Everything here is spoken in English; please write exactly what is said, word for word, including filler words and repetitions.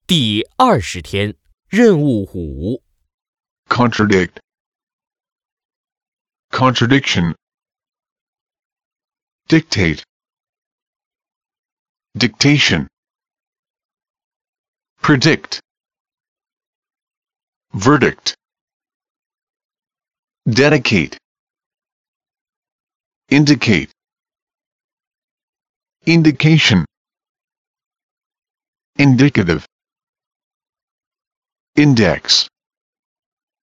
第二十天，任务五。 contradict, contradiction, dictate, dictation, predict, verdict, dedicate, indicate, indication, indicative, index,